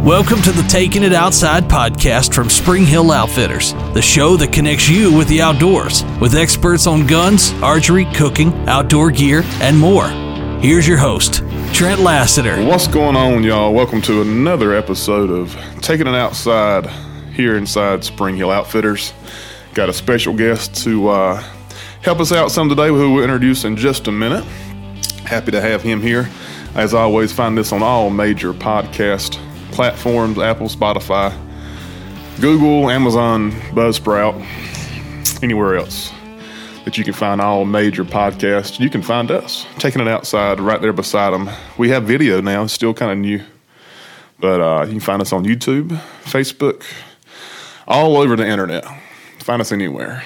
Welcome to the Taking It Outside podcast from Spring Hill Outfitters, the show that connects you with the outdoors, with experts on guns, archery, cooking, outdoor gear, and more. Here's your host, Trent Lassiter. What's going on, y'all? Welcome to another episode of Taking It Outside here inside Spring Hill Outfitters. Got a special guest to help us out some today, who we'll introduce in just a minute. Happy to have him here. As always, find this on all major podcast platforms: Apple, Spotify, Google, Amazon, Buzzsprout, anywhere else that you can find all major podcasts. You can find us, Taking It Outside, right there beside them. We have video now, it's still kind of new, but you can find us on YouTube, Facebook, all over the internet. Find us anywhere.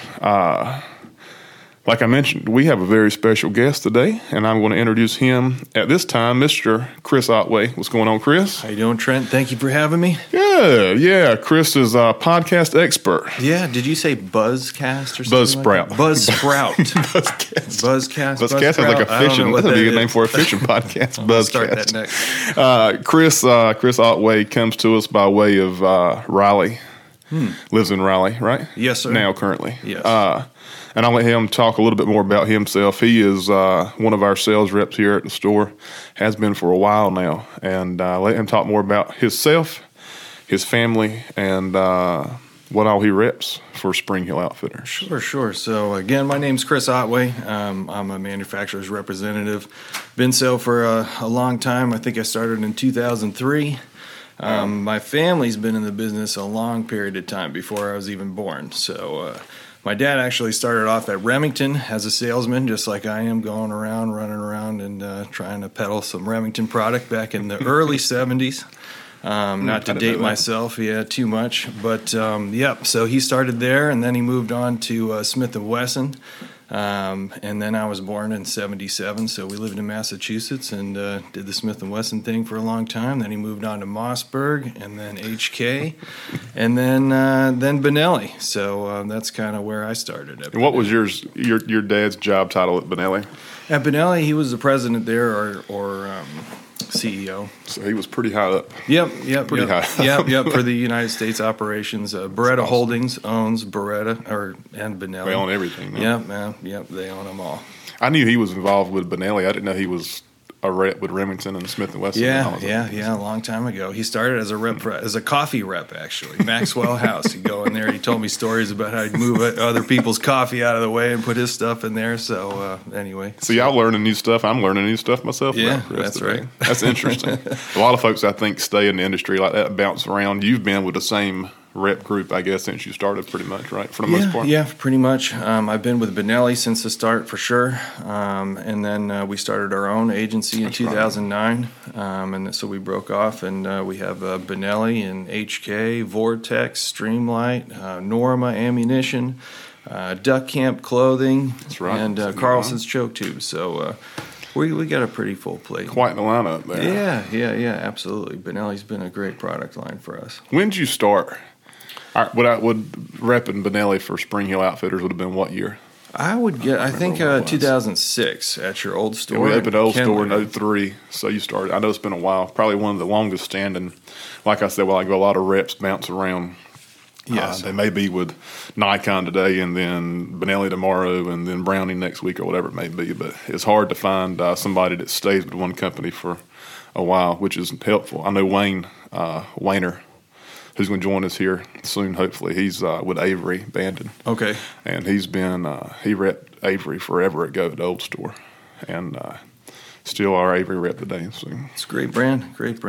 Like I mentioned, we have a very special guest today, and I'm going to introduce him at this time, Mr. Chris Otway. What's going on, Chris? How you doing, Trent? Thank you for having me. Yeah. Chris is a podcast expert. Yeah, did you say Buzzcast or something? Buzzsprout. Buzzsprout. Buzzcast sounds like a fishing. That'd be a good name for a fishing podcast. Buzzcast. Start that next. Chris Otway comes to us by way of Raleigh. Lives in Raleigh, right? Yes, sir. Now, currently. Yes. And I'll let him talk a little bit more about himself. He is one of our sales reps here at the store, has been for a while now. And let him talk more about himself, his family, and what all he reps for Spring Hill Outfitters. Sure. So, again, my name's Chris Otway. I'm a manufacturer's representative. Been so for a long time. I think I started in 2003. My family's been in the business a long period of time before I was even born. So my dad actually started off at Remington as a salesman, just like I am, going around, running around, and trying to peddle some Remington product back in the early 70s. Not to date myself, too much. But, so he started there, and then he moved on to Smith & Wesson. And then I was born in 77, so we lived in Massachusetts and did the Smith & Wesson thing for a long time. Then he moved on to Mossberg, and then HK, and then Benelli. So that's kind of where I started. And what was your dad's job title at Benelli? At Benelli, he was the president there, or CEO. So he was pretty high up. Yep. Pretty high up. Yep. For the United States operations, Beretta Holdings owns Beretta and Benelli. They own everything. Man. Yep. They own them all. I knew he was involved with Benelli. I didn't know he was a rep with Remington and Smith & Wesson. Yeah. A long time ago. He started as a rep, as a coffee rep, actually. Maxwell House. He'd go in there. He told me stories about how he'd move other people's coffee out of the way and put his stuff in there. So anyway. So y'all learning new stuff. I'm learning new stuff myself. Yeah, that's right. That's interesting. A lot of folks, I think, stay in the industry like that and bounce around. You've been with the same rep group, I guess, since you started, pretty much, right? For the most part? Yeah, pretty much. I've been with Benelli since the start, for sure. And then we started our own agency in 2009. And so we broke off, and we have Benelli and HK, Vortex, Streamlight, Norma Ammunition, Duck Camp Clothing, that's right. And Carlson's Choke Tubes. So we got a pretty full plate. Quite the lineup there. Yeah, absolutely. Benelli's been a great product line for us. When did you start? Would repping Benelli for Spring Hill Outfitters would have been what year? I think 2006 at your old store. Yeah, we opened the old store in 2003, so you started. I know it's been a while. Probably one of the longest standing. Like I said, a lot of reps bounce around. Yes. They may be with Nikon today, and then Benelli tomorrow, and then Browning next week, or whatever it may be. But it's hard to find somebody that stays with one company for a while, which is helpful. I know Wayne Wayner, who's going to join us here soon, hopefully. He's with Avery Bandon. Okay. And he's been, he repped Avery forever ago at the old store. And still our Avery rep today. So. It's a great brand.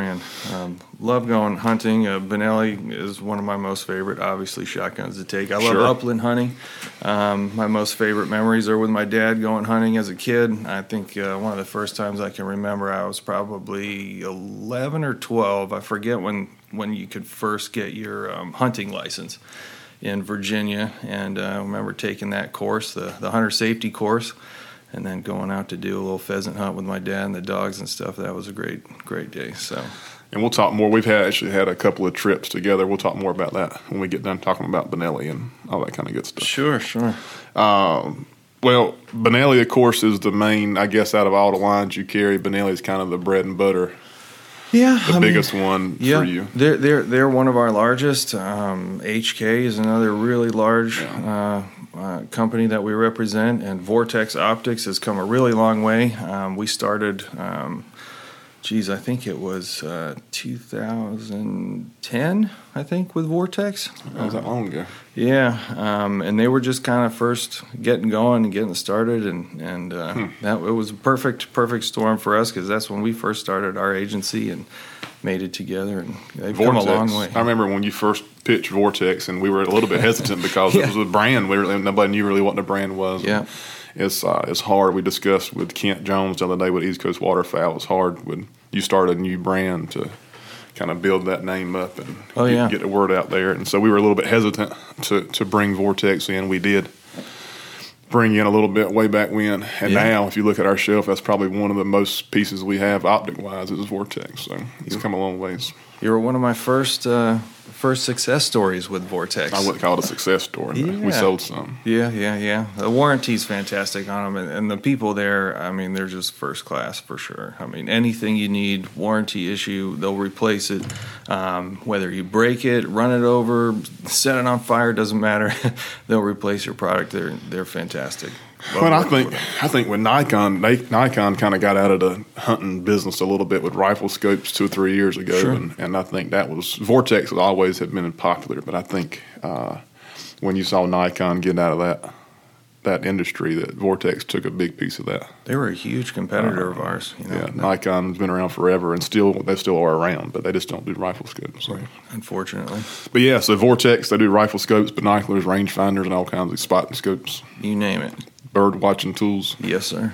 Love going hunting. Benelli is one of my most favorite, obviously, shotguns to take. I love upland hunting. My most favorite memories are with my dad going hunting as a kid. I think one of the first times I can remember, I was probably 11 or 12. I forget when you could first get your hunting license in Virginia. And I remember taking that course, the hunter safety course, and then going out to do a little pheasant hunt with my dad and the dogs and stuff. That was a great day. So, and we'll talk more. We've actually had a couple of trips together. We'll talk more about that when we get done talking about Benelli and all that kind of good stuff. Sure. Well, Benelli, of course, is the main, I guess, out of all the lines you carry. Benelli is kind of the bread and butter the biggest one for you. They're one of our largest. HK is another really large company that we represent, and Vortex Optics has come a really long way. We started, I think it was 2010, I think, with Vortex. That was that long ago. Yeah, and they were just kind of first getting going and getting started, and that it was a perfect storm for us, because that's when we first started our agency and made it together, and they've come a long way. I remember when you first pitched Vortex, and we were a little bit hesitant because it was a brand. Nobody knew really what the brand was. Yeah. It's hard. We discussed with Kent Jones the other day with East Coast Waterfowl. It's hard when you start a new brand to kind of build that name up and get the word out there. And so we were a little bit hesitant to bring Vortex in. We did bring in a little bit way back when. And now, if you look at our shelf, that's probably one of the most pieces we have optic-wise is Vortex. So it's come a long ways. You were one of my first success stories with Vortex. I wouldn't call it a success story. Yeah. We sold some. Yeah. The warranty's fantastic on them, and the people there, I mean, they're just first class for sure. I mean, anything you need, warranty issue, they'll replace it. Whether you break it, run it over, set it on fire, doesn't matter. They'll replace your product. They're fantastic. Well, I think with Nikon kind of got out of the hunting business a little bit with rifle scopes 2 or 3 years ago, sure. and I think that was Vortex has always have been popular, but I think when you saw Nikon get out of that industry, that Vortex took a big piece of that. They were a huge competitor of ours. Nikon's been around forever, and they still are around, but they just don't do rifle scopes. So. Right. Unfortunately. But yeah, so Vortex, they do rifle scopes, binoculars, rangefinders, and all kinds of spotting scopes. You name it. Bird watching tools. Yes, sir.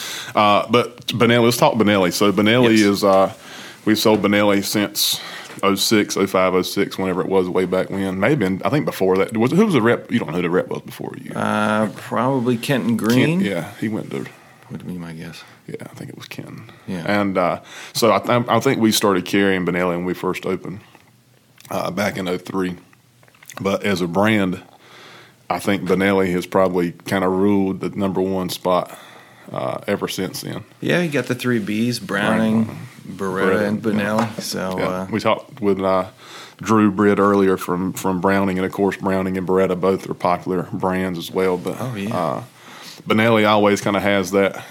But Benelli, let's talk Benelli. So Benelli is, we've sold Benelli since 06, 05, 06, whenever it was way back when. Maybe I think before that. Who was the rep? You don't know who the rep was before you. Probably Kenton Green. He went to. Would be my guess. Yeah, I think it was Kenton. Yeah. And so I think we started carrying Benelli when we first opened back in 03. But as a brand, I think Benelli has probably kind of ruled the number one spot ever since then. Yeah, you got the 3 Bs, Browning, Beretta, and Benelli. Yeah. So we talked with Drew Britt earlier from Browning, and of course Browning and Beretta both are popular brands as well. But Benelli always kind of has that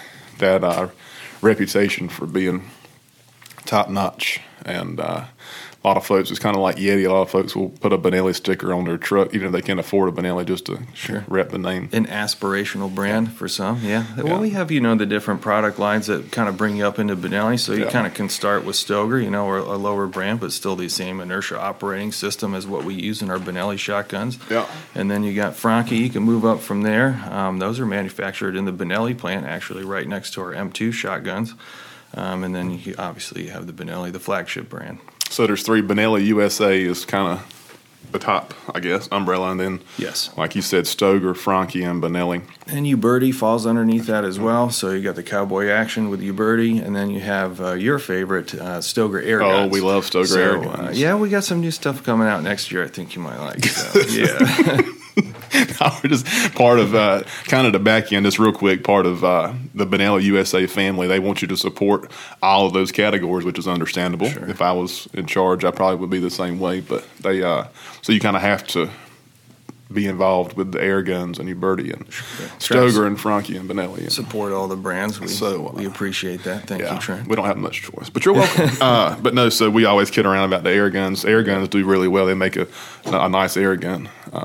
reputation for being top notch, and a lot of folks, it's kind of like Yeti. A lot of folks will put a Benelli sticker on their truck, even if they can't afford a Benelli, just to rep the name. An aspirational brand for some, yeah. Well, we have, the different product lines that kind of bring you up into Benelli, so you kind of can start with Stoeger, or a lower brand, but still the same inertia operating system as what we use in our Benelli shotguns. Yeah. And then you got Franke, you can move up from there. Those are manufactured in the Benelli plant, actually right next to our M2 shotguns. And then you obviously have the Benelli, the flagship brand. So there's 3. Benelli USA is kind of the top, I guess, umbrella, and then, like you said, Stoeger, Franke, and Benelli. And Uberti falls underneath that as well. So you got the cowboy action with Uberti, and then you have your favorite, Stoeger air guns. Oh, we love Stoeger air guns. We got some new stuff coming out next year I think you might like. So, yeah. We're just part of kind of the back end, just real quick, part of the Benelli USA family. They want you to support all of those categories, which is understandable. Sure. If I was in charge, I probably would be the same way. But they, so you kind of have to be involved with the air guns and Uberti and Stoeger and Franke and Benelli. And support all the brands. We appreciate that. Thank you, Trent. We don't have much choice, but you're welcome. But no, so we always kid around about the air guns. Air guns do really well. They make a nice air gun.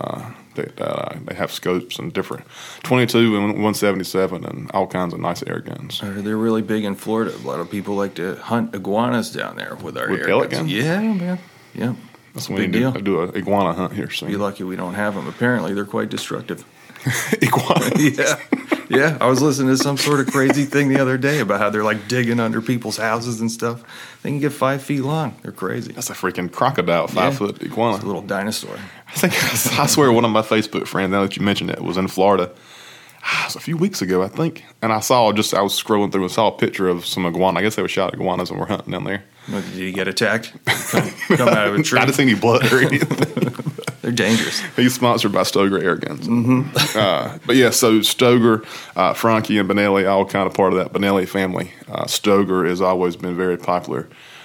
They have scopes and different 22 and 177 and all kinds of nice air guns. They're really big in Florida. A lot of people like to hunt iguanas down there with our air pellet guns. guns. Yeah, man. Yeah. That's when you do an iguana hunt here soon. Be lucky we don't have them. Apparently, they're quite destructive. Iguanas? Yeah. I was listening to some sort of crazy thing the other day about how they're like digging under people's houses and stuff. They can get 5 feet long. They're crazy. That's a freaking crocodile, 5-foot iguana. It's a little dinosaur. I swear one of my Facebook friends, now that you mentioned it, was in Florida. It was a few weeks ago, I think. And I was scrolling through and saw a picture of some iguana. I guess they were shot iguanas and were hunting down there. Did he get attacked? Come out of a tree? I didn't see any blood or anything. They're dangerous. He's sponsored by Stoeger Air Guns. Mm-hmm. But yeah, so Stoeger, Franke, and Benelli, all kind of part of that Benelli family. Stoeger has always been very popular.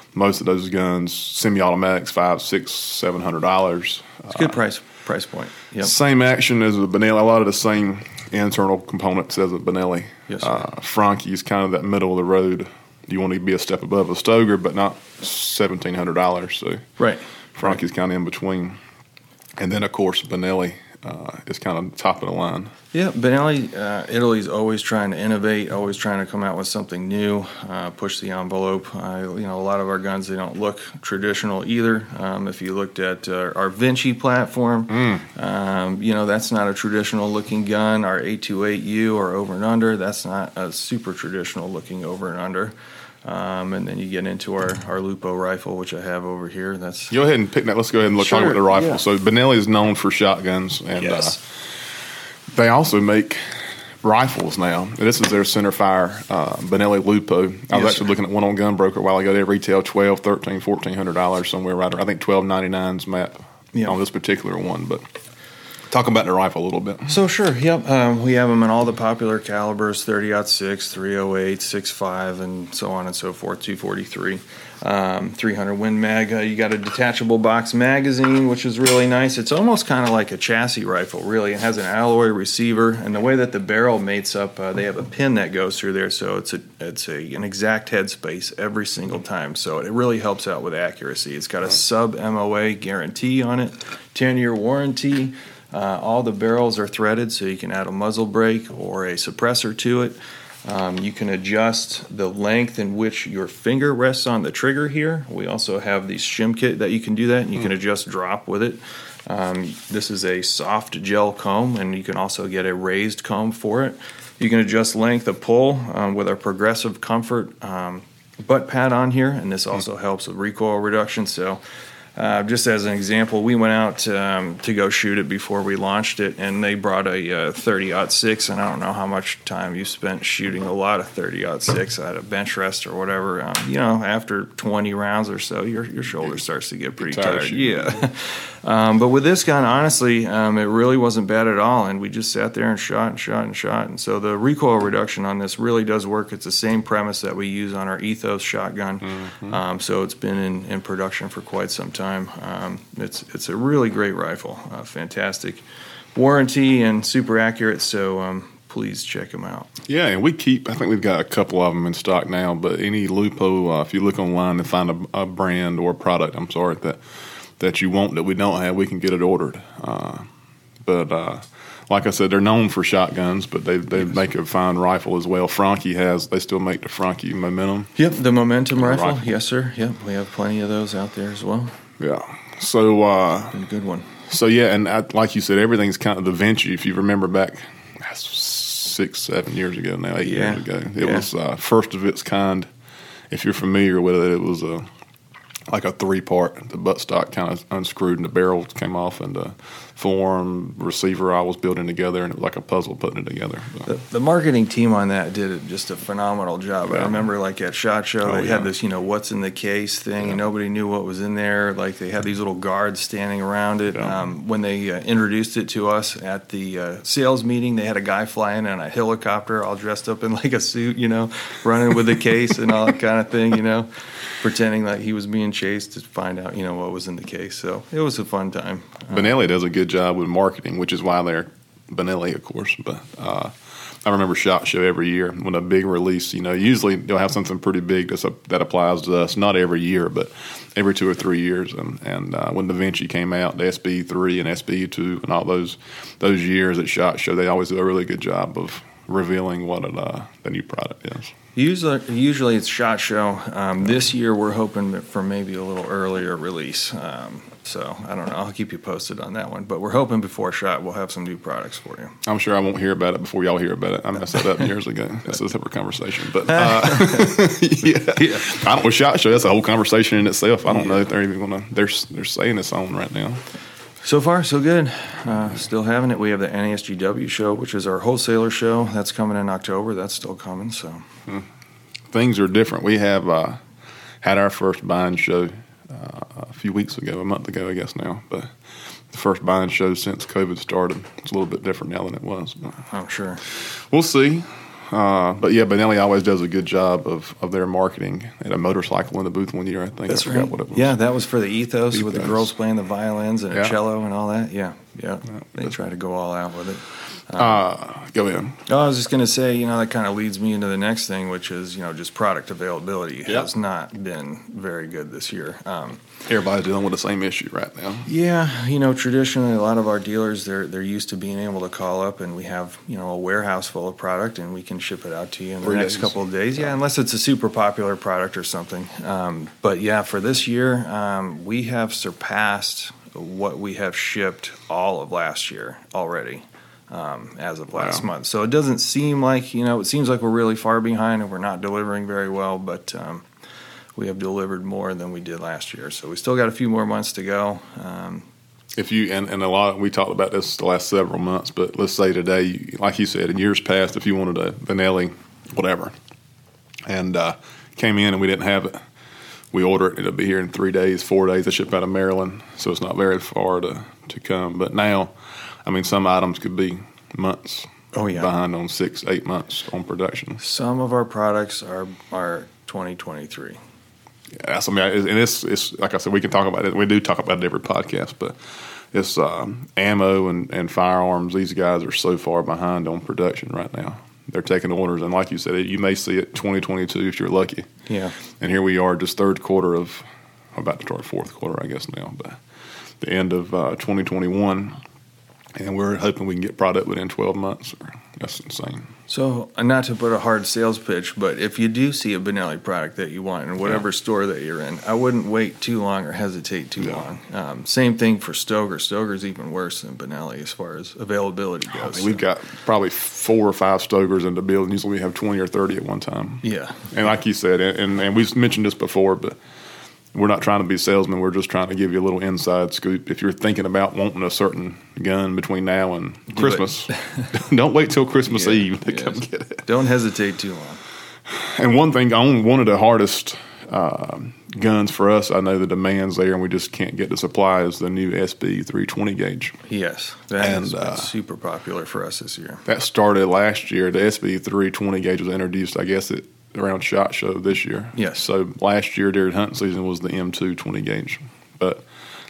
most of those guns, semi-automatics, $500, $600, $700. It's a good price point. Yep. Same action as a Benelli. A lot of the same internal components as a Benelli. Yes, sir. Franchi is kind of that middle of the road. You want to be a step above a Stoeger, but not $1,700. So right. Franchi's kind of in between. And then, of course, Benelli is kind of top of the line. Yeah, Benelli, Italy's always trying to innovate, always trying to come out with something new, push the envelope. A lot of our guns, they don't look traditional either. If you looked at our Vinci platform, that's not a traditional looking gun. Our 828U or over and under, that's not a super traditional looking over and under. And then you get into our Lupo rifle, which I have over here. That's Go ahead and pick that. Let's go ahead and talk about the rifle. Yeah. So Benelli is known for shotguns, and yes. They also make rifles now. This is their centerfire Benelli Lupo. I was actually looking at one on Gunbroker a while ago. They retail $1,200, $1,300, $1,400 somewhere right around. I think $1,299's map on this particular one. But talk about the rifle a little bit. So sure, yep. We have them in all the popular calibers: 30-06, 308, 6.5, and so on and so forth. 243. 300 Win Mag. You got a detachable box magazine, which is really nice. It's almost kind of like a chassis rifle, really. It has an alloy receiver, and the way that the barrel mates up, they have a pin that goes through there, so it's an exact headspace every single time. So it really helps out with accuracy. It's got a sub-MOA guarantee on it, 10-year warranty. All the barrels are threaded, so you can add a muzzle brake or a suppressor to it. You can adjust the length in which your finger rests on the trigger here. We also have the shim kit that you can do that, and you can adjust drop with it. This is a soft gel comb, and you can also get a raised comb for it. You can adjust length of pull with our Progressive Comfort butt pad on here, and this also helps with recoil reduction. So just as an example, we went out to go shoot it before we launched it, and they brought a 30-06, and I don't know how much time you spent shooting a lot of 30-06 at a bench rest or whatever. After 20 rounds or so, your shoulder starts to get pretty tired. Yeah. But with this gun, honestly, it really wasn't bad at all, and we just sat there and shot and shot and shot. And so the recoil reduction on this really does work. It's the same premise that we use on our Ethos shotgun. Mm-hmm. So it's been in production for quite some time. It's a really great rifle, fantastic warranty and super accurate. So please check them out. Yeah, and I think we've got a couple of them in stock now. But any Lupo, if you look online and find a brand or a product, that you want that we don't have, we can get it ordered. But like I said, they're known for shotguns, but they make a fine rifle as well. They still make the Franchi Momentum. Yep, the Momentum rifle. Yes, sir. Yep, we have plenty of those out there as well. Yeah. So been a good one. So yeah, and like you said, everything's kind of the Vinci. If you remember back 6-7 years ago now, 8 years ago, it was first of its kind. If you're familiar with it, it was like a 3-part. The buttstock kind of unscrewed and the barrel came off, and the form receiver I was building together, and it was like a puzzle putting it together. The marketing team on that did just a phenomenal job. Yeah. I remember like at SHOT Show, they had this, what's in the case thing, and nobody knew what was in there. Like they had these little guards standing around it. Yeah. When they introduced it to us at the sales meeting, they had a guy flying in a helicopter all dressed up in like a suit, running with the case and all that kind of thing, pretending like he was being chased to find out, what was in the case. So it was a fun time. Benelli does a good job with marketing, which is why they're Benelli, of course. But I remember SHOT Show every year when a big release, usually they'll have something pretty big that applies to us, not every year, but every 2 or 3 years. And when the Vinci came out, the SBE3 and SBE2 and all those years at SHOT Show, they always do a really good job of revealing what the new product is. Usually it's SHOT Show. This year we're hoping for maybe a little earlier release. So I don't know. I'll keep you posted on that one. But we're hoping before SHOT we'll have some new products for you. I'm sure I won't hear about it before y'all hear about it. I messed that up years ago. That's a separate conversation. But yeah. I don't know. SHOT Show, that's a whole conversation in itself. I don't know if they're even going to. They're saying it's on right now. So far, so good. Still having it. We have the NASGW show, which is our wholesaler show. That's coming in October. That's still coming. So things are different. We have had our first buying show a few weeks ago, a month ago, I guess now. But the first buying show since COVID started. It's a little bit different now than it was. But I'm sure. We'll see. But yeah, Benelli always does a good job of their marketing. At a motorcycle in the booth one year, I think. That's I forgot right. what it was. Yeah, that was for the Ethos with the girls playing the violins and a Yeah. cello and all that. Yeah. They try to go all out with it. Go ahead. I was just going to say, that kind of leads me into the next thing, which is, just product availability has not been very good this year. Everybody's dealing with the same issue right now. Yeah, traditionally a lot of our dealers, they're used to being able to call up and we have, a warehouse full of product and we can ship it out to you in the 3 next days. couple of days. Yeah, unless it's a super popular product or something. But yeah, for this year, we have surpassed what we have shipped all of last year already. As of last month. So it doesn't seem like, it seems like we're really far behind and we're not delivering very well, but we have delivered more than we did last year. So we still got a few more months to go. If you and a lot, we talked about this the last several months, but let's say today, like you said, in years past, if you wanted a Benelli, whatever, and came in and we didn't have it, we order it, it'll be here in 3 days, 4 days. They ship out of Maryland, so it's not very far to come. But now, some items could be months behind on 6-8 months on production. Some of our products are 2023. Yeah, and it's like I said, we can talk about it. We do talk about it every podcast, but it's ammo and firearms. These guys are so far behind on production right now. They're taking orders, and like you said, you may see it 2022 if you're lucky. Yeah. And here we are, just third quarter of, about to start fourth quarter, I guess now, but the end of 2021. And we're hoping we can get product within 12 months. That's insane. So, not to put a hard sales pitch, but if you do see a Benelli product that you want in whatever store that you're in, I wouldn't wait too long or hesitate too long. Same thing for Stoeger. Stoeger's even worse than Benelli as far as availability goes. We've got probably 4 or 5 Stoegers in the building. Usually we have 20 or 30 at one time. Yeah. And like you said, and we've mentioned this before, but we're not trying to be salesmen. We're just trying to give you a little inside scoop. If you're thinking about wanting a certain gun between now and Christmas, don't wait till Christmas Eve to come get it. Don't hesitate too long. And one thing, one of the hardest guns for us, I know the demand's there, and we just can't get the supply, is the new SB 320 gauge. Yes, that's super popular for us this year. That started last year. The SB 320 gauge was introduced, I guess, around SHOT Show this year. Yes. So last year during hunting season was the M2 20 gauge. But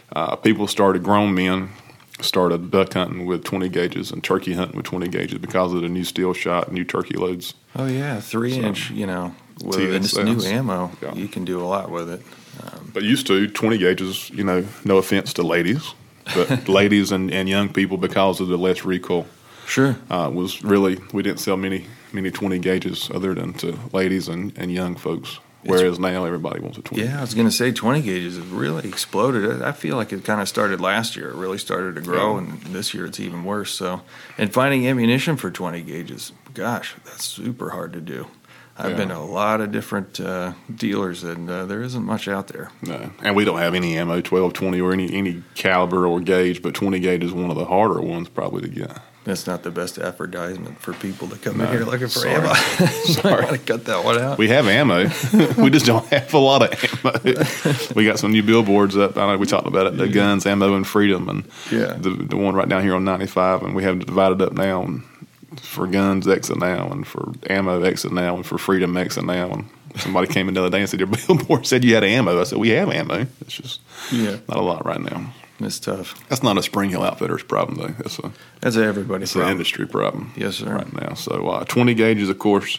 grown men started duck hunting with 20 gauges and turkey hunting with 20 gauges because of the new steel shot, new turkey loads. Oh, yeah, 3-inch, with this new ammo, you can do a lot with it. But used to, 20 gauges, no offense to ladies, but ladies and young people, because of the less recoil. Sure. Was really, we didn't sell many 20 gauges other than to ladies and young folks. Whereas now everybody wants a 20. Yeah, I was going to say 20 gauges have really exploded. I feel like it kind of started last year. It really started to grow, and this year it's even worse. So, and finding ammunition for 20 gauges, gosh, that's super hard to do. I've been to a lot of different dealers, and there isn't much out there. No, and we don't have any ammo, 12, 20, or any caliber or gauge, but 20 gauge is one of the harder ones probably to get. That's not the best advertisement for people to come in here looking for ammo. Sorry. I got to cut that one out. We have ammo. We just don't have a lot of ammo. We got some new billboards up. I know we talked about it, the Guns, Ammo, and Freedom, and the one right down here on 95, and we have it divided up now and for guns, exit now, and for ammo, exit now, and for freedom, exit now. And somebody came in the other day and said, your billboard said you had ammo. I said, we have ammo. It's just not a lot right now. It's tough. That's not a Spring Hill Outfitters problem, though. That's everybody's problem. It's an industry problem. Yes, sir. Right now. So 20 gauges, of course,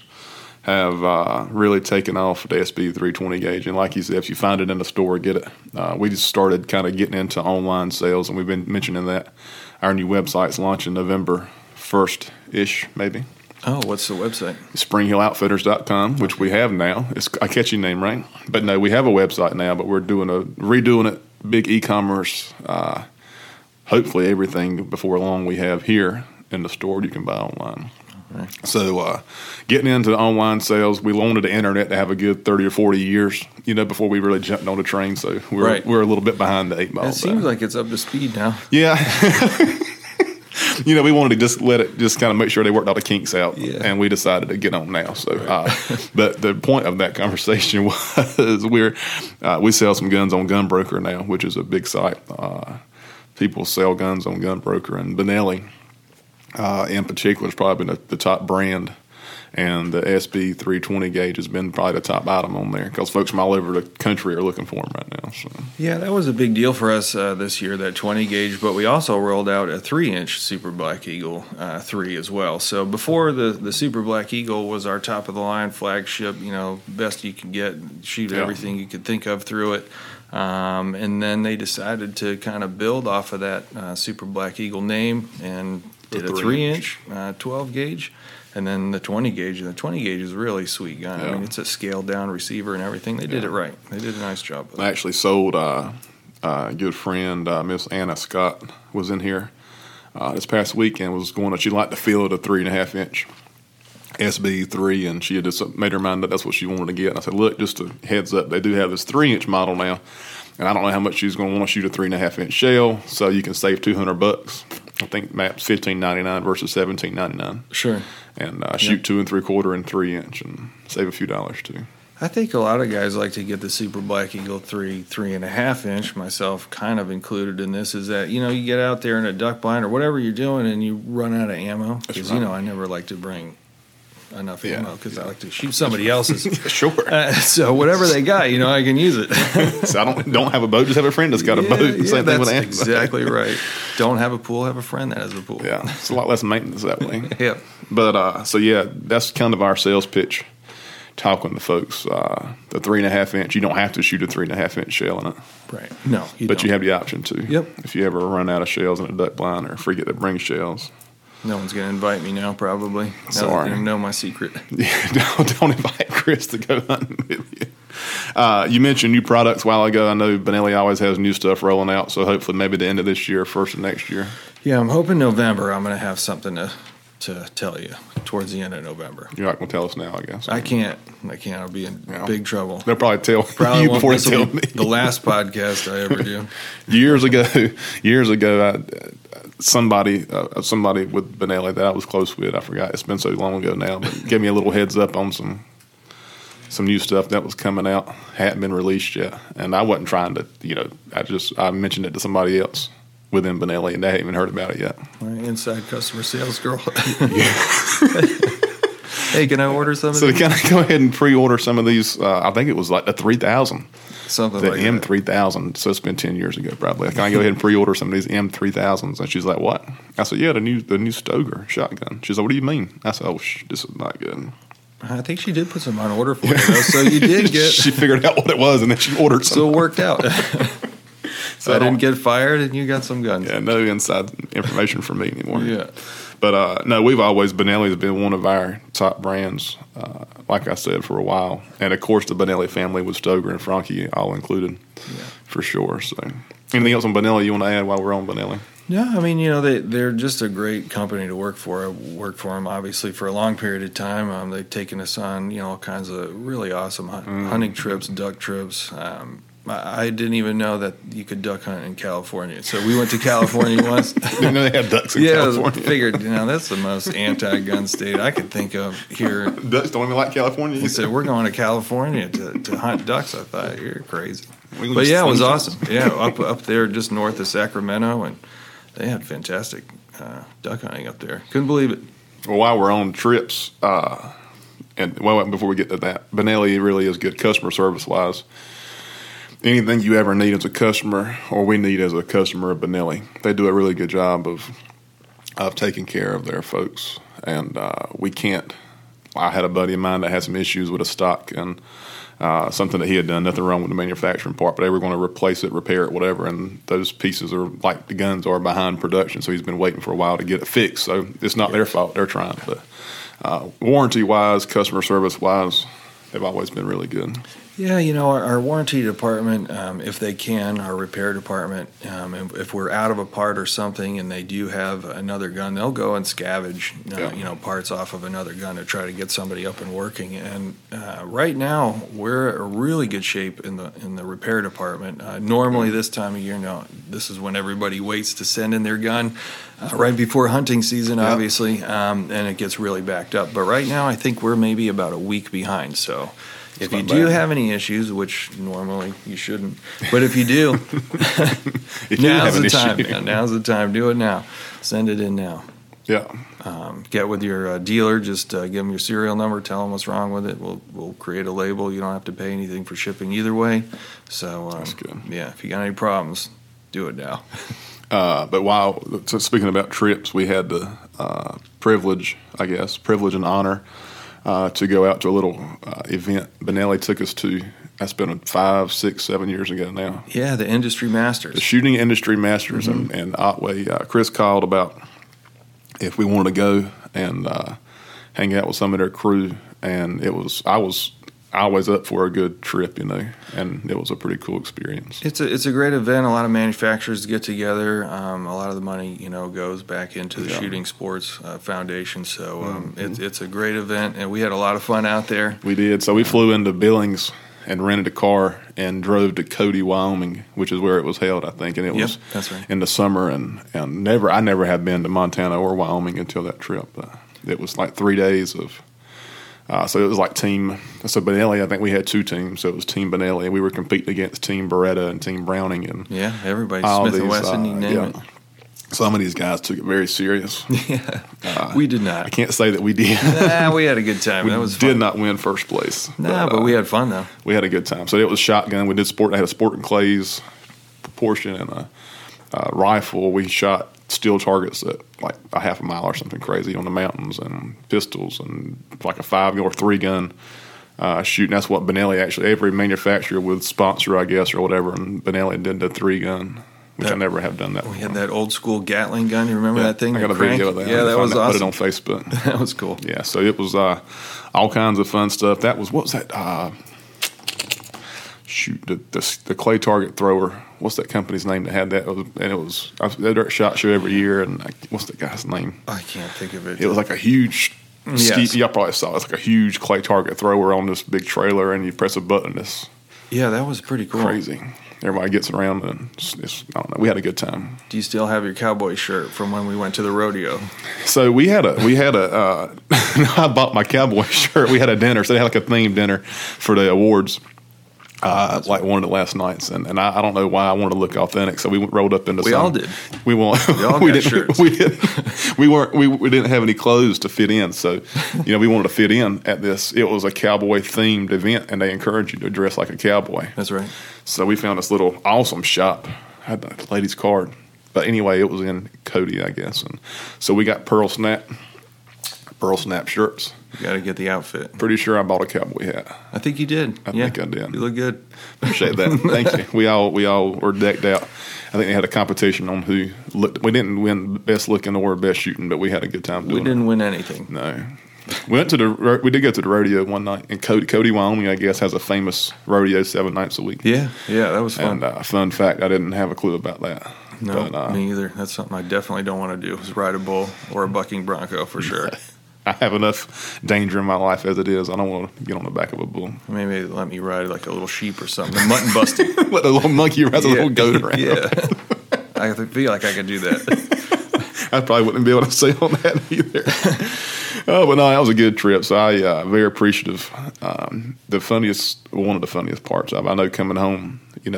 have really taken off the SB 320 gauge. And like you said, if you find it in the store, get it. We just started kind of getting into online sales, and we've been mentioning that. Our new website's launching November 1st-ish, maybe. Oh, what's the website? SpringHillOutfitters.com, which we have now. It's a catchy name, right? But no, we have a website now, but we're redoing it. Big e-commerce. Hopefully everything before long we have here in the store you can buy online. Right. So getting into the online sales, we wanted the internet to have a good 30 or 40 years, before we really jumped on the train. So we're a little bit behind the 8 ball. It seems like it's up to speed now. Yeah. We wanted to just let it just kind of make sure they worked all the kinks out, and we decided to get on now. So, but the point of that conversation was we sell some guns on Gunbroker now, which is a big site. People sell guns on Gunbroker, and Benelli in particular is probably the top brand And the SB 320 gauge has been probably the top item on there because folks from all over the country are looking for them right now. So. Yeah, that was a big deal for us this year, that 20 gauge, but we also rolled out a 3-inch Super Black Eagle 3 as well. So before the Super Black Eagle was our top of the line flagship, best you could get, shoot everything you could think of through it. And then they decided to kind of build off of that Super Black Eagle name and did a 3-inch 12 gauge. And then the 20 gauge, and the 20 gauge is a really sweet gun. Yeah. I mean, it's a scaled down receiver and everything. They did it right. They did a nice job with it. I actually sold a good friend, Miss Anna Scott, was in here this past weekend. She'd like to field a 3.5-inch SB3, and she had just made her mind that that's what she wanted to get. And I said, look, just a heads up, they do have this 3-inch model now, and I don't know how much she's going to want to shoot a 3.5-inch shell, so you can save $200. I think map's $15.99 versus $17.99. Sure. And shoot 2 3/4 and 3-inch and save a few dollars too. I think a lot of guys like to get the Super Black Eagle 3.5-inch, myself kind of included in this, is that, you get out there in a duck blind or whatever you're doing and you run out of ammo. Because, I never like to bring enough ammo because I like to shoot somebody else's. Sure. So whatever they got, I can use it. So I don't have a boat, just have a friend that's got a boat. Same thing with ammo. Exactly right. Don't have a pool, have a friend that has a pool. Yeah, it's a lot less maintenance that way. Yep. But that's kind of our sales pitch. Talking to folks, the 3.5-inch, you don't have to shoot a 3.5-inch shell in it. Right. No, but you have the option to. Yep. If you ever run out of shells in a duck blind or forget to bring shells. No one's going to invite me now, probably. Sorry. They know my secret. Yeah, don't invite Chris to go hunting with you. You mentioned new products a while ago. I know Benelli always has new stuff rolling out, so hopefully maybe the end of this year, first of next year. Yeah, I'm hoping November I'm going to have something to tell you towards the end of November. You're not going to tell us now, I guess. I can't. I'll be in big trouble. They'll probably tell you before they tell me. The last podcast I ever do. Years ago, somebody with Benelli that I was close with, I forgot, it's been so long ago now, but gave me a little heads up on some new stuff that was coming out, hadn't been released yet, and I wasn't trying to, I mentioned it to somebody else within Benelli, and they hadn't even heard about it yet. My inside customer sales girl. Hey, can I order some of these? So can I go ahead and pre-order some of these? I think it was like the 3000. Something the like M3000. So it's been 10 years ago probably. Can I go ahead and pre-order some of these M3000s? And she's like, what? I said, yeah, the new Stoeger shotgun. She's like, what do you mean? I said, this is not good. I think she did put some on order for you, though, so you did get... She figured out what it was, and then she ordered some. So it worked out. So I didn't get fired, and you got some guns. Yeah, no inside information from me anymore. Yeah. But, no, Benelli's been one of our top brands, like I said, for a while. And, of course, the Benelli family with Stoeger and Franke all included, for sure. So, anything else on Benelli you want to add while we're on Benelli? No, I mean, they're just a great company to work for. I worked for them, obviously, for a long period of time. They've taken us on, all kinds of really awesome hunting trips, duck trips. I didn't even know that you could duck hunt in California. So we went to California once. Didn't know they had ducks in California. Yeah, figured, that's the most anti-gun state I could think of here. Ducks don't even like California. He said, we're going to California to hunt ducks. I thought, you're crazy. But yeah, it was awesome. Yeah, up there just north of Sacramento, and they had fantastic duck hunting up there. Couldn't believe it. Well, while we're on trips, before we get to that, Benelli really is good customer service-wise. Anything you ever need as a customer, or we need as a customer of Benelli, they do a really good job of taking care of their folks. And we can't. I had a buddy of mine that had some issues with a stock and something that he had done, nothing wrong with the manufacturing part, but they were going to replace it, repair it, whatever. And those pieces are like the guns are behind production, so he's been waiting for a while to get it fixed. So it's not their fault; they're trying. But warranty-wise, customer service-wise, they've always been really good. Yeah, our warranty department, if they can, our repair department, if we're out of a part or something and they do have another gun, they'll go and scavenge, parts off of another gun to try to get somebody up and working. And right now, we're in really good shape in the repair department. Normally, this time of year, this is when everybody waits to send in their gun, right before hunting season, obviously, and it gets really backed up. But right now, I think we're maybe about a week behind, so... If you do have any issues, which normally you shouldn't, but if you do, now's the time. Now's the time. Do it now. Send it in now. Yeah. Get with your dealer, just give them your serial number, tell them what's wrong with it. We'll create a label. You don't have to pay anything for shipping either way. So that's good. Yeah, if you got any problems, do it now. But speaking about trips, we had the privilege and honor to go out to a little event Benelli took us to. That's been 5, 6, 7 years ago now. Yeah, the Industry Masters. The Shooting Industry Masters. Mm-hmm. And Otway, Chris called about if we wanted to go and hang out with some of their crew. And I was always up for a good trip, and it was a pretty cool experience. It's a great event. A lot of manufacturers get together. A lot of the money, goes back into the Shooting Sports Foundation. So it's a great event, and we had a lot of fun out there. We did. So we flew into Billings and rented a car and drove to Cody, Wyoming, which is where it was held, I think. And it was that's right. in the summer, and I never had been to Montana or Wyoming until that trip. It was like 3 days of. So it was like team. So Benelli, I think we had 2 teams. So it was Team Benelli, and we were competing against Team Beretta and Team Browning, and everybody, Smith & Wesson, you name it. Some of these guys took it very serious. We did not. I can't say that we did. We had a good time. We that was fun. did not win first place. But we had fun though. We had a good time. So it was shotgun. We did sport. I had a Sport and Clays proportion and a rifle. We shot steel targets at like a half a mile or something crazy on the mountains, and pistols, and like a 5 or 3 gun shooting. That's what Benelli actually. Every manufacturer would sponsor, I guess, or whatever. And Benelli did the 3 gun. Which I never have done that before. We had that old school Gatling gun. You remember that thing? I got a video of that. Yeah, that was awesome. Put it on Facebook. That was cool. Yeah, so it was all kinds of fun stuff. What was that? The clay target thrower. What's that company's name that had that? It was a SHOT Show every year. And what's the guy's name? I can't think of it. It was like a huge. Y'all probably saw it. It's like a huge clay target thrower on this big trailer, and you press a button. That was pretty cool. Crazy. Everybody gets around, and I don't know. We had a good time. Do you still have your cowboy shirt from when we went to the rodeo? So we had a. I bought my cowboy shirt. We had a dinner, so they had like a themed dinner for the awards. Like one of the last nights, and I don't know why I wanted to look authentic, so we rolled up into. We all did. We all got shirts. We didn't have any clothes to fit in, so we wanted to fit in at this. It was a cowboy themed event, and they encourage you to dress like a cowboy. That's right. So we found this little awesome shop. I had the lady's card, but anyway, it was in Cody, I guess, and so we got pearl snap shirts. You got to get the outfit. Pretty sure I bought a cowboy hat. I think you did. I think I did. You look good. Appreciate that. Thank you. We all were decked out. I think they had a competition on who looked. We didn't win best looking or best shooting, but we had a good time doing it. We didn't win anything. No. We did go to the rodeo one night in Cody, Wyoming. I guess has a famous rodeo 7 nights a week. Yeah, that was fun. And fun fact, I didn't have a clue about that. No, me either. That's something I definitely don't want to do. Is ride a bull or a bucking bronco for sure. I have enough danger in my life as it is. I don't want to get on the back of a bull. Maybe let me ride like a little sheep or something. Mutton busting. Let a little monkey ride a little goat around. Yeah. I feel like I could do that. I probably wouldn't be able to say on that either. But no, that was a good trip. So I very appreciative. One of the funniest parts of it, I know coming home,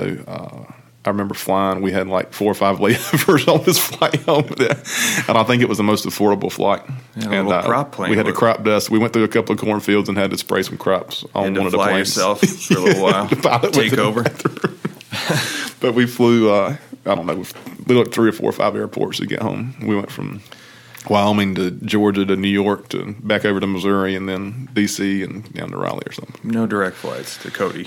I remember flying. We had like 4 or 5 layovers on this flight home, and I think it was the most affordable flight. And crop plane. We had to crop dust. We went through a couple of cornfields and had to spray some crops on one of the planes. Yourself for a little while. Take over. But we flew. I don't know. We looked 3 or 4 or 5 airports to get home. We went from Wyoming to Georgia to New York to back over to Missouri and then D.C. and down to Raleigh or something. No direct flights to Cody.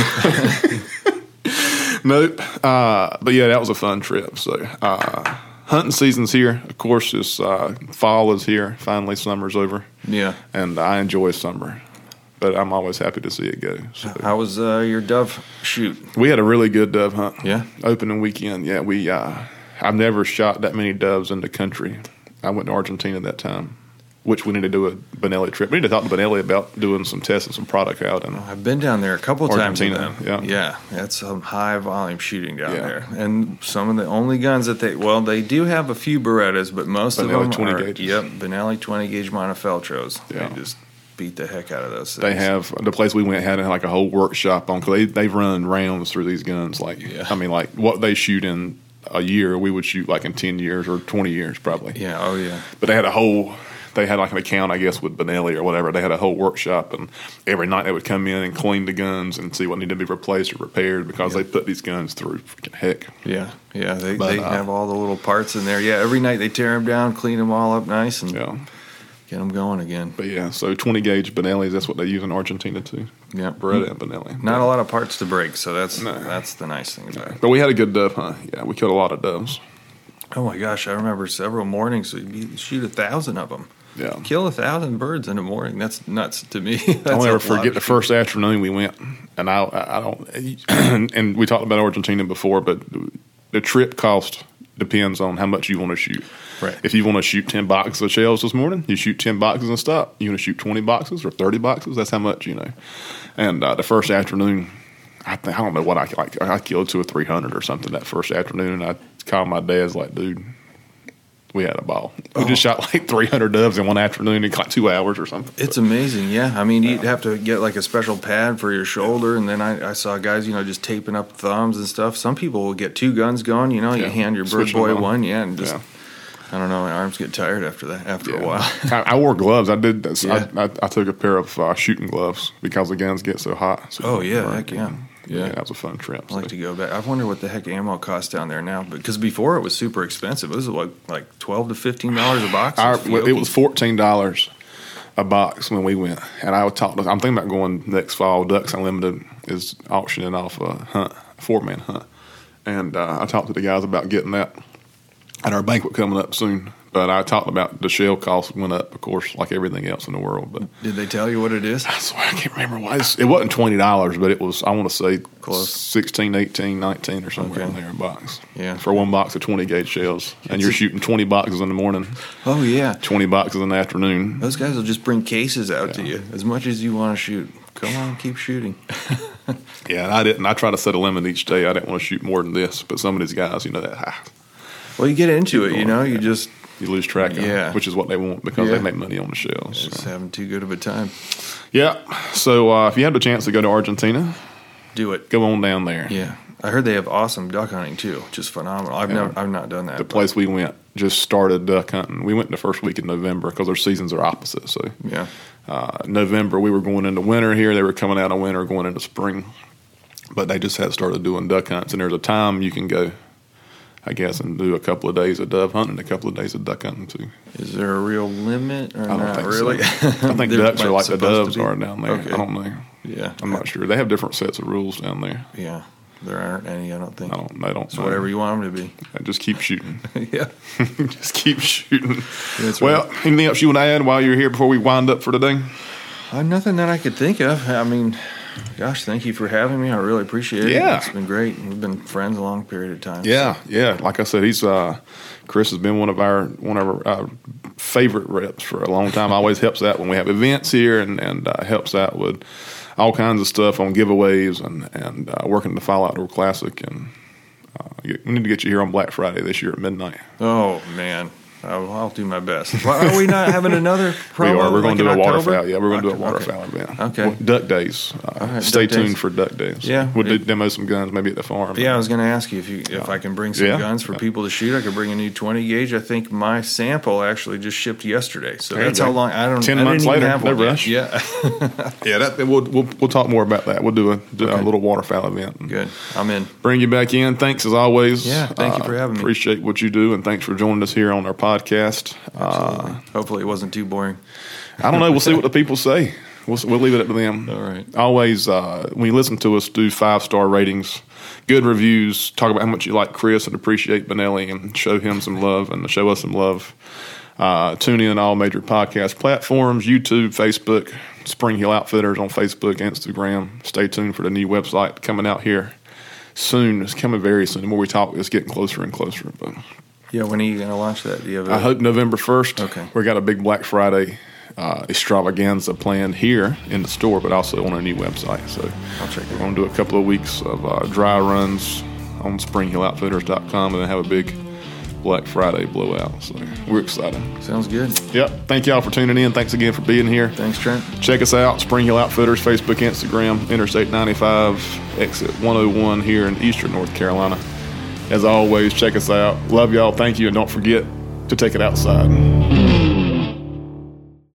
Nope. But yeah, that was a fun trip. So hunting season's here. Of course, this fall is here. Finally, summer's over. Yeah. And I enjoy summer, but I'm always happy to see it go. So. How was your dove shoot? We had a really good dove hunt. Yeah. Opening weekend. Yeah, I've never shot that many doves in the country. I went to Argentina that time, which we need to do a Benelli trip. We need to talk to Benelli about doing some tests and some product out. And I've been down there a couple times. Argentina, yeah. That's some high volume shooting down there. And some of the only guns that they do have a few Berettas, but most Benelli of them 20 are gauges. Yep, Benelli 20 gauge Monofeltros. Yeah. They just beat the heck out of those things. They have the place we went had like a whole workshop on because they've run rounds through these guns. Like what they shoot in a year, we would shoot like in 10 years or 20 years probably. Yeah. Oh, yeah. But they had like an account, I guess, with Benelli or whatever. They had a whole workshop, and every night they would come in and clean the guns and see what needed to be replaced or repaired because they put these guns through freaking heck. Yeah. Yeah. They have all the little parts in there. Yeah. Every night they tear them down, clean them all up nice, and get them going again. But yeah, so 20 gauge Benellis, that's what they use in Argentina too. Yeah. Beretta and Benelli. Not a lot of parts to break, so that's the nice thing about it. But we had a good dove hunt. Yeah, we killed a lot of doves. Oh my gosh, I remember several mornings you shoot 1,000 of them. Yeah. Kill 1,000 birds in a morning. That's nuts to me. I'll never forget the first afternoon we went, and I don't. And we talked about Argentina before, but the trip cost depends on how much you want to shoot. Right. If you want to shoot 10 boxes of shells this morning, you shoot 10 boxes and stop. You want to shoot 20 boxes or 30 boxes, that's how much, And the first afternoon, I don't know what I killed 200 or 300 or something that first afternoon, and I called my dad's like, dude, we had a ball. We just shot like 300 doves in one afternoon in like 2 hours or something. It's amazing, yeah. I mean, you'd have to get like a special pad for your shoulder, and then I saw guys, just taping up thumbs and stuff. Some people will get 2 guns going, you hand your bird boy one, and just, I don't know, my arms get tired after that, after a while. I wore gloves. I did this. Yeah. I took a pair of shooting gloves because the guns get so hot. So Heck yeah. Yeah, that was a fun trip. I'd like to go back. I wonder what the heck ammo costs down there now. Because before it was super expensive. It was like $12 to $15 a box. It was $14 a box when we went. And I'm thinking about going next fall. Ducks Unlimited is auctioning off a 4-man hunt. And I talked to the guys about getting that at our banquet coming up soon. But I talked about the shell cost went up, of course, like everything else in the world. But did they tell you what it is? I swear I can't remember why. It wasn't $20, but it was, I want to say, close. 16, 18, 19 or somewhere in there a box. Yeah. For one box of 20 gauge shells. And you're shooting 20 boxes in the morning. Oh, yeah. 20 boxes in the afternoon. Those guys will just bring cases out to you as much as you want to shoot. Come on, keep shooting. Yeah, I didn't. I try to set a limit each day. I didn't want to shoot more than this. But some of these guys, that. Well, you get into it, you just. You lose track of them, which is what they want because they make money on the shells. Just having too good of a time. Yeah. So if you had the chance to go to Argentina, do it. Go on down there. Yeah. I heard they have awesome duck hunting too, just phenomenal. I've not done that. The place we went just started duck hunting. We went the first week in November because their seasons are opposite. So November we were going into winter here. They were coming out of winter, going into spring. But they just had started doing duck hunts, and there's a time you can go, I guess, and do a couple of days of dove hunting, a couple of days of duck hunting too. Is there a real limit or I don't not think really? So. I think ducks are like the doves are down there. Okay. I don't know. Yeah. I'm not sure. They have different sets of rules down there. Yeah. There aren't any, I don't think. They don't. It's whatever you want them to be. Just keep shooting. Yeah. Just keep shooting. That's well, right. Anything else you want to add while you're here before we wind up for today? Nothing that I could think of. I mean, gosh, thank you for having me. I really appreciate it. Yeah. It's been great. We've been friends a long period of time. Yeah, yeah. Like I said, Chris has been one of our favorite reps for a long time. Always helps out when we have events here and helps out with all kinds of stuff on giveaways and working the File Outdoor Classic. And we need to get you here on Black Friday this year at midnight. Oh, man. I'll do my best. Well, are we not having another promo? We are. We're going to do a October? waterfowl. Yeah, we're going to do a waterfowl event. Okay. Duck Days. Right, stay Duck tuned Days. for Duck Days. Yeah. We'll demo some guns maybe at the farm. Yeah, I was going to ask you if I can bring some guns for people to shoot. I could bring a new 20 gauge. I think my sample actually just shipped yesterday. So that's how long. 10 months later, have no one yet. rush. Yeah. Yeah, we'll talk more about that. We'll do a little waterfowl event. Good. I'm in. Bring you back in. Thanks as always. Yeah, thank you for having me. Appreciate what you do, and thanks for joining us here on our podcast. Hopefully it wasn't too boring. I don't know. We'll see what the people say. We'll leave it up to them. All right. Always, when you listen to us, do 5-star ratings, good reviews, talk about how much you like Chris and appreciate Benelli and show him some love and show us some love. Tune in all major podcast platforms, YouTube, Facebook, Spring Hill Outfitters on Facebook, Instagram. Stay tuned for the new website coming out here soon. It's coming very soon. The more we talk, it's getting closer and closer. But Yeah, when are you going to launch that? Do you have I hope November 1st. Okay. We got a big Black Friday extravaganza planned here in the store, but also on our new website. So I'll check it we're going to do a couple of weeks of dry runs on SpringHillOutfitters.com and then have a big Black Friday blowout. So we're excited. Sounds good. Yep. Thank y'all for tuning in. Thanks again for being here. Thanks, Trent. Check us out, Spring Hill Outfitters, Facebook, Instagram, Interstate 95, exit 101 here in Eastern North Carolina. As always, check us out. Love y'all. Thank you. And don't forget to take it outside.